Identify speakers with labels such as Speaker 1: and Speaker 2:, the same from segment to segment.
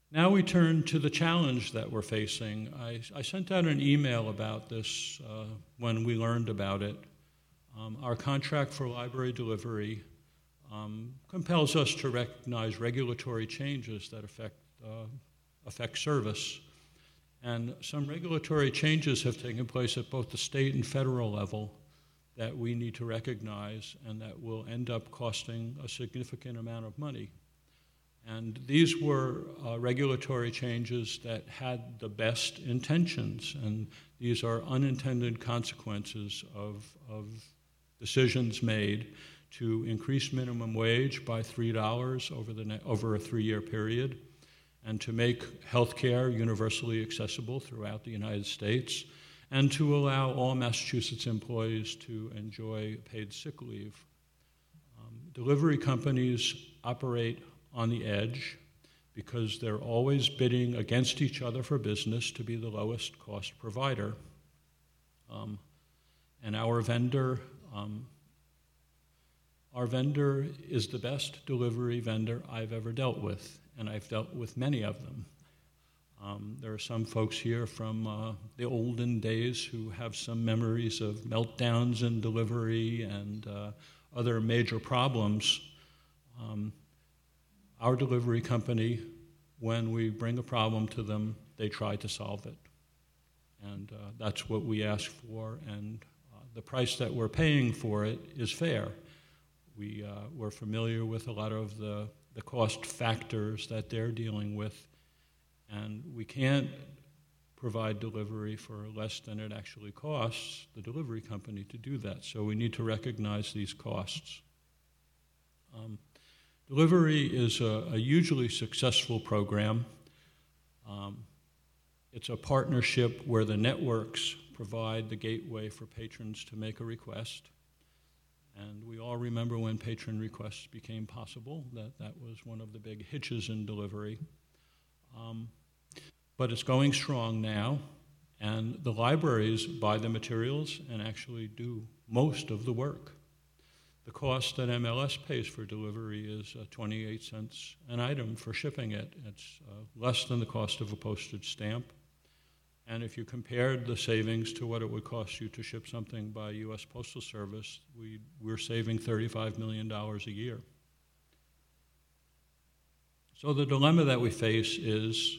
Speaker 1: Now we turn to the challenge that we're facing. I sent out an email about this when we learned about it. Our contract for library delivery compels us to recognize regulatory changes that affect service. And some regulatory changes have taken place at both the state and federal level that we need to recognize and that will end up costing a significant amount of money. And these were regulatory changes that had the best intentions, and these are unintended consequences of decisions made to increase minimum wage by $3 over a 3-year period, and to make health care universally accessible throughout the United States, and to allow all Massachusetts employees to enjoy paid sick leave. Delivery companies operate on the edge because they're always bidding against each other for business to be the lowest cost provider. And our vendor is the best delivery vendor I've ever dealt with, and I've dealt with many of them. There are some folks here from the olden days who have some memories of meltdowns in delivery and other major problems. Our delivery company, when we bring a problem to them, they try to solve it. And that's what we ask for, and the price that we're paying for it is fair. We're familiar with a lot of the cost factors that they're dealing with, and we can't provide delivery for less than it actually costs the delivery company to do that. So we need to recognize these costs. Delivery is a hugely successful program. It's a partnership where the networks provide the gateway for patrons to make a request. And we all remember when patron requests became possible, that was one of the big hitches in delivery. But it's going strong now, and the libraries buy the materials and actually do most of the work. The cost that MLS pays for delivery is 28 cents an item for shipping it. It's less than the cost of a postage stamp. And if you compared the savings to what it would cost you to ship something by U.S. Postal Service, we're saving $35 million a year. So the dilemma that we face is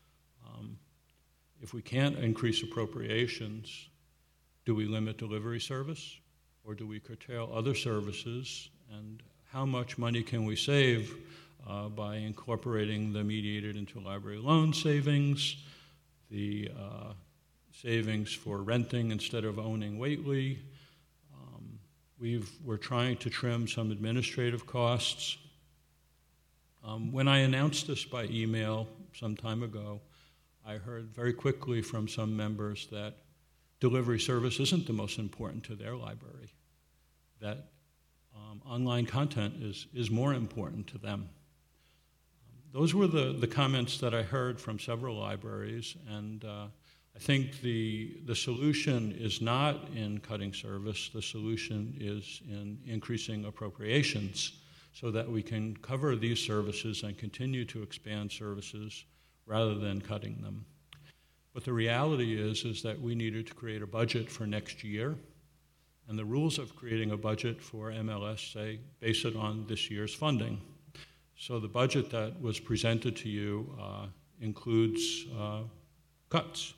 Speaker 1: if we can't increase appropriations, do we limit delivery service? Or do we curtail other services? And how much money can we save by incorporating the mediated interlibrary loan savings, the savings for renting instead of owning Whately? We're trying to trim some administrative costs. When I announced this by email some time ago, I heard very quickly from some members that delivery service isn't the most important to their library, that online content is more important to them. Those were the comments that I heard from several libraries, and I think the solution is not in cutting service. The solution is in increasing appropriations so that we can cover these services and continue to expand services rather than cutting them. But the reality is that we needed to create a budget for next year, and the rules of creating a budget for MLS say base it on this year's funding. So the budget that was presented to you includes cuts.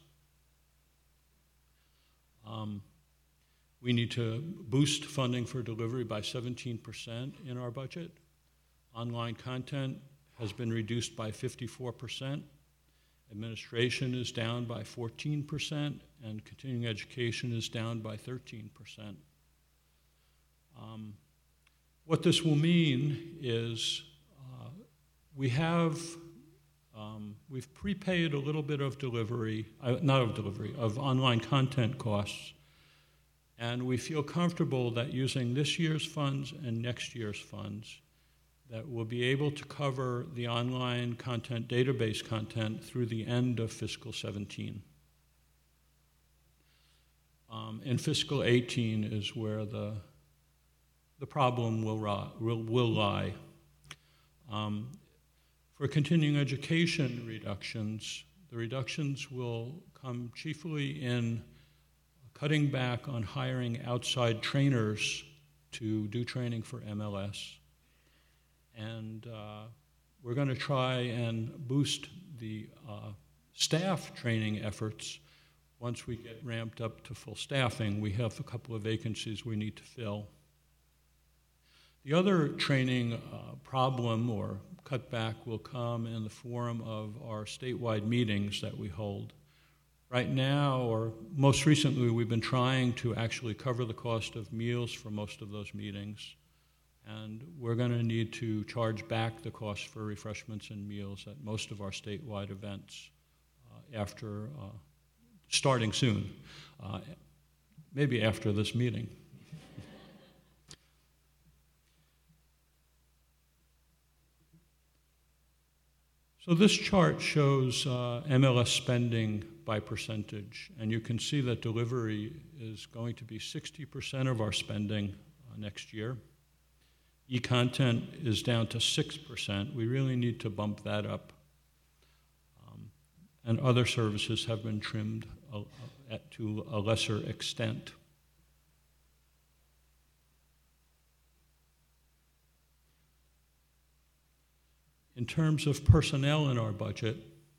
Speaker 1: We need to boost funding for delivery by 17% in our budget. Online content has been reduced by 54%. Administration is down by 14%, and continuing education is down by 13%. What this will mean is we've prepaid a little bit of of online content costs, and we feel comfortable that using this year's funds and next year's funds, that we'll be able to cover the online content, database content, through the end of fiscal 17. In fiscal 18 is where the problem will lie. For continuing education reductions, the reductions will come chiefly in cutting back on hiring outside trainers to do training for MLS. And we're going to try and boost the staff training efforts. Once we get ramped up to full staffing, we have a couple of vacancies we need to fill. The other training problem or cutback will come in the form of our statewide meetings that we hold. Right now, or most recently, we've been trying to actually cover the cost of meals for most of those meetings. And we're going to need to charge back the cost for refreshments and meals at most of our statewide events after starting soon, maybe after this meeting. So this chart shows MLS spending by percentage, and you can see that delivery is going to be 60% of our spending next year. E-content is down to 6%. We really need to bump that up. And other services have been trimmed to a lesser extent. In terms of personnel in our budget,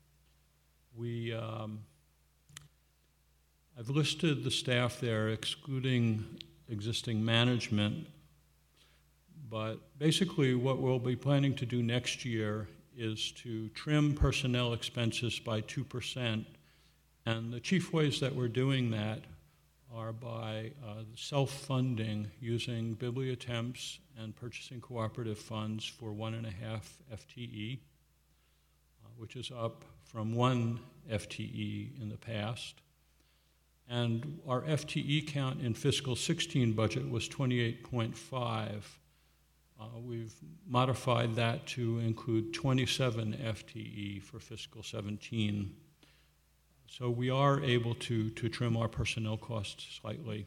Speaker 1: I've listed the staff there excluding existing management, but basically what we'll be planning to do next year is to trim personnel expenses by 2%, and the chief ways that we're doing that are by self-funding using bibliotemps and purchasing cooperative funds for 1.5 FTE, which is up from 1 FTE in the past. And our FTE count in fiscal 16 budget was 28.5. We've modified that to include 27 FTE for fiscal 17. So we are able to trim our personnel costs slightly.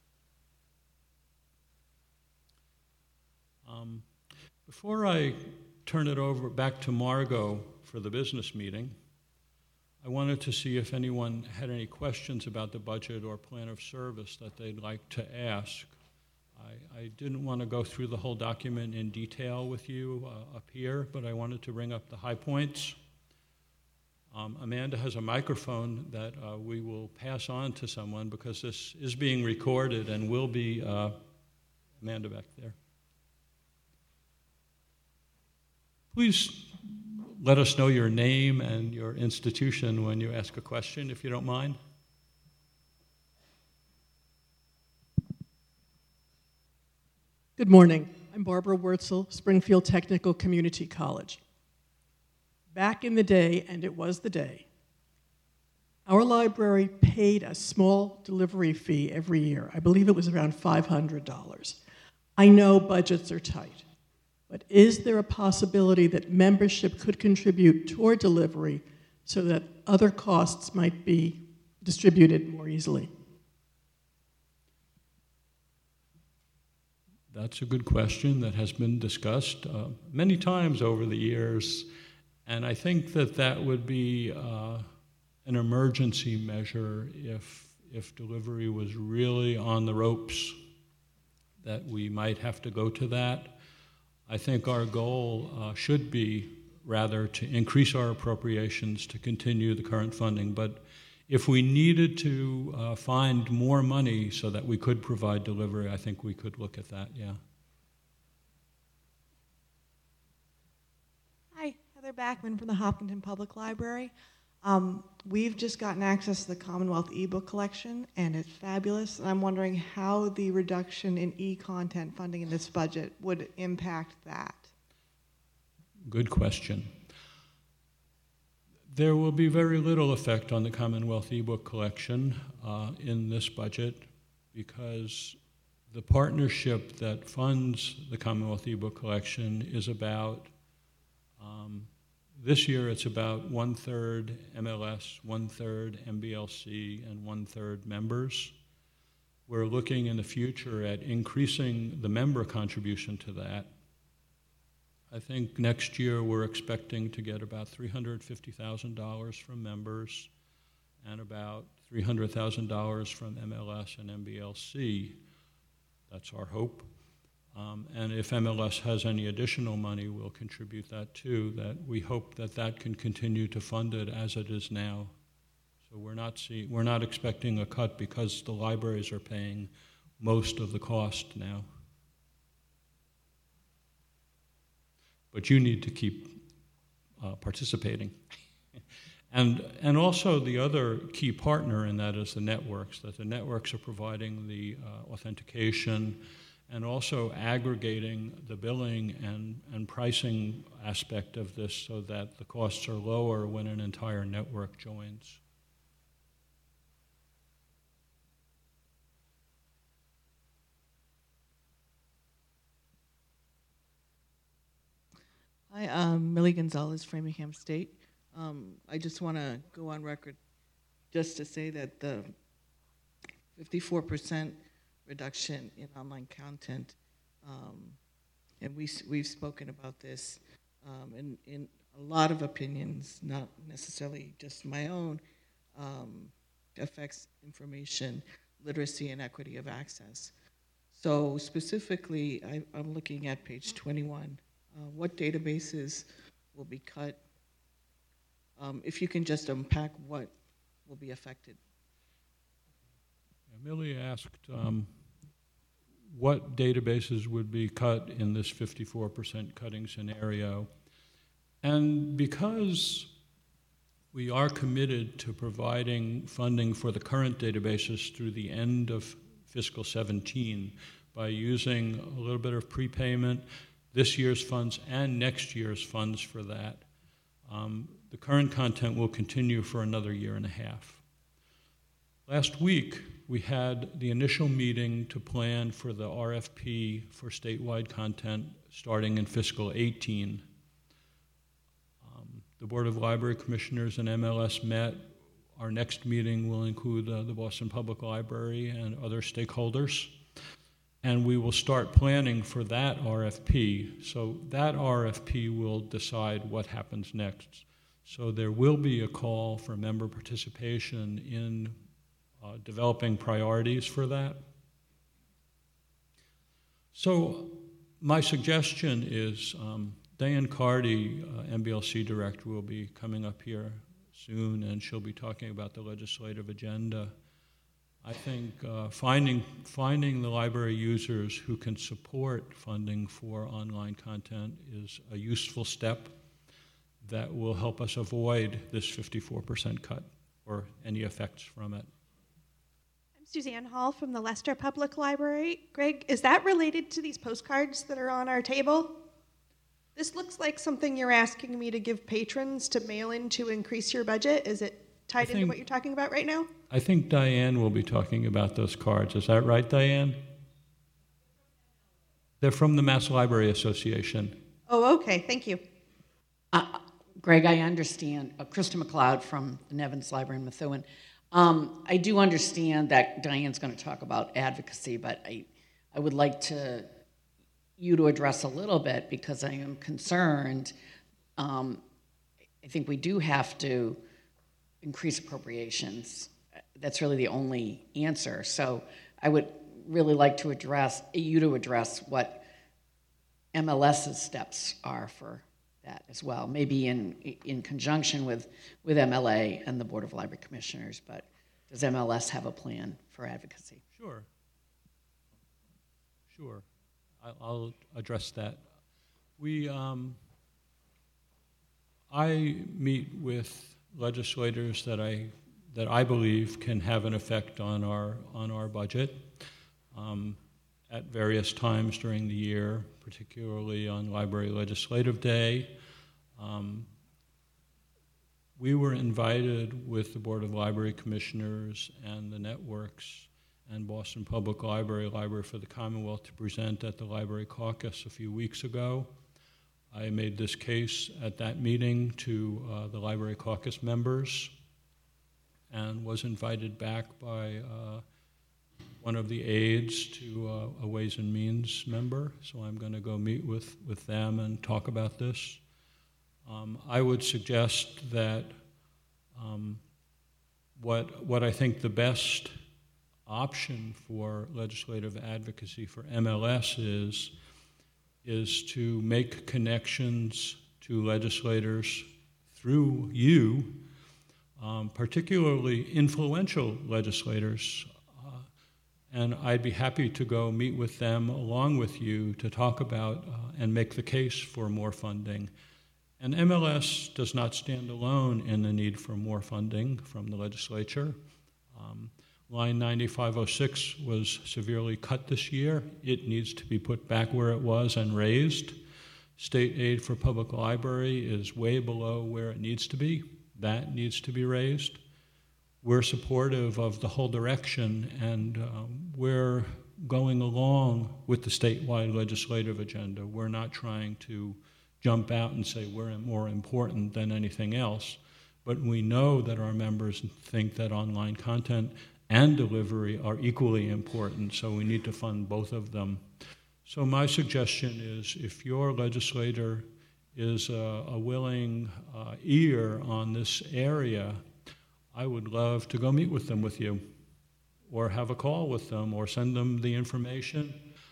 Speaker 1: Before I turn it over back to Margot for the business meeting, I wanted to see if anyone had any questions about the budget or plan of service that they'd like to ask. I didn't want to go through the whole document in detail with you up here, but I wanted to bring up the high points. Amanda has a microphone that we will pass on to someone because this is being recorded and will be, Amanda back there. Please let us know your name and your institution when you ask a question, if you don't mind.
Speaker 2: Good morning. I'm Barbara Wurtzel, Springfield Technical Community College. Back in the day, and it was the day, our library paid a small delivery fee every year. I believe it was around $500. I know budgets are tight, but is there a possibility that membership could contribute toward delivery so that other costs might be distributed more easily?
Speaker 1: That's a good question that has been discussed many times over the years, and I think that would be an emergency measure if delivery was really on the ropes, that we might have to go to that. I think our goal should be rather to increase our appropriations to continue the current funding, but if we needed to find more money so that we could provide delivery, I think we could look at that, yeah.
Speaker 3: Hi, Heather Backman from the Hopkinton Public Library. We've just gotten access to the Commonwealth eBook collection, and it's fabulous. And I'm wondering how the reduction in e-content funding in this budget would impact that.
Speaker 1: Good question. There will be very little effect on the Commonwealth eBook collection in this budget because the partnership that funds the Commonwealth eBook collection is about, this year it's about 1/3 MLS, 1/3 MBLC, and 1/3 members. We're looking in the future at increasing the member contribution to that. I think next year we're expecting to get about $350,000 from members and about $300,000 from MLS and MBLC. That's our hope. And if MLS has any additional money, we'll contribute that too. That we hope that that can continue to fund it as it is now. So we're not expecting a cut because the libraries are paying most of the cost now. But you need to keep participating. And also the other key partner in that is the networks, that the networks are providing the authentication and also aggregating the billing and pricing aspect of this so that the costs are lower when an entire network joins.
Speaker 4: Hi, I'm Millie Gonzalez, Framingham State. I just want to go on record just to say that the 54% reduction in online content, and we've spoken about this in a lot of opinions, not necessarily just my own, affects information literacy and equity of access. So specifically, I'm looking at page 21. What databases will be cut? If you can just unpack what will be affected.
Speaker 1: Millie asked what databases would be cut in this 54% cutting scenario. And because we are committed to providing funding for the current databases through the end of fiscal 17 by using a little bit of prepayment, this year's funds and next year's funds for that. The current content will continue for another year and a half. Last week, we had the initial meeting to plan for the RFP for statewide content starting in fiscal 18. The Board of Library Commissioners and MLS met. Our next meeting will include the Boston Public Library and other stakeholders. And we will start planning for that RFP. So that RFP will decide what happens next. So there will be a call for member participation in developing priorities for that. So my suggestion is Diane Carty, MBLC Director, will be coming up here soon, and she'll be talking about the legislative agenda. I think finding the library users who can support funding for online content is a useful step that will help us avoid this 54% cut or any effects from it.
Speaker 5: I'm Suzanne Hall from the Leicester Public Library. Greg, is that related to these postcards that are on our table? This looks like something you're asking me to give patrons to mail in to increase your budget. Is it tied into what you're talking about right now?
Speaker 1: I think Diane will be talking about those cards. Is that right, Diane? They're from the Mass Library Association.
Speaker 5: Oh, okay. Thank you.
Speaker 6: Greg, I understand. Krista McLeod from the Nevins Library in Methuen. I do understand that Diane's going to talk about advocacy, but I would like you to address a little bit because I am concerned. I think we do have to increase appropriations. That's really the only answer. So I would really like to address what MLS's steps are for that as well, maybe in conjunction with MLA and the Board of Library Commissioners, but does MLS have a plan for advocacy?
Speaker 1: Sure. I'll address that. I meet with legislators that I believe can have an effect on our budget at various times during the year, particularly on Library Legislative Day. We were invited with the Board of Library Commissioners and the networks and Boston Public Library, Library for the Commonwealth, to present at the Library Caucus a few weeks ago. I made this case at that meeting to the Library Caucus members and was invited back by one of the aides to a Ways and Means member, so I'm going to go meet with them and talk about this. I would suggest that what I think the best option for legislative advocacy for MLS is to make connections to legislators through you, particularly influential legislators. And I'd be happy to go meet with them along with you to talk about and make the case for more funding. And MLS does not stand alone in the need for more funding from the legislature. Line 9506 was severely cut this year. It needs to be put back where it was and raised. State aid for public library is way below where it needs to be. That needs to be raised. We're supportive of the whole direction, and we're going along with the statewide legislative agenda. We're not trying to jump out and say we're more important than anything else, but we know that our members think that online content and delivery are equally important, so we need to fund both of them. So my suggestion is if your legislator is a willing ear on this area, I would love to go meet with them with you, or have a call with them, or send them the information.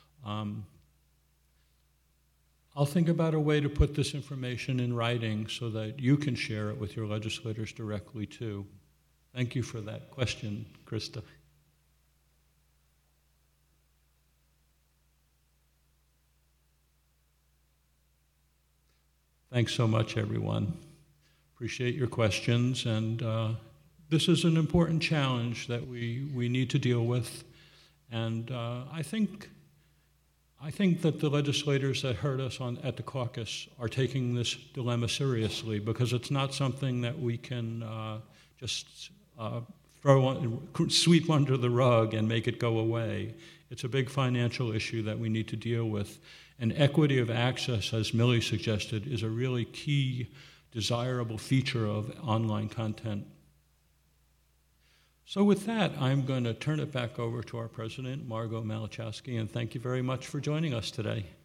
Speaker 1: I'll think about a way to put this information in writing so that you can share it with your legislators directly too. Thank you for that question, Krista. Thanks so much, everyone. Appreciate your questions, and this is an important challenge that we need to deal with, and I think that the legislators that heard us at the caucus are taking this dilemma seriously, because it's not something that we can just sweep under the rug and make it go away. It's a big financial issue that we need to deal with, and equity of access, as Millie suggested, is a really key, desirable feature of online content. So with that, I'm going to turn it back over to our president, Margot Malachowski, and thank you very much for joining us today.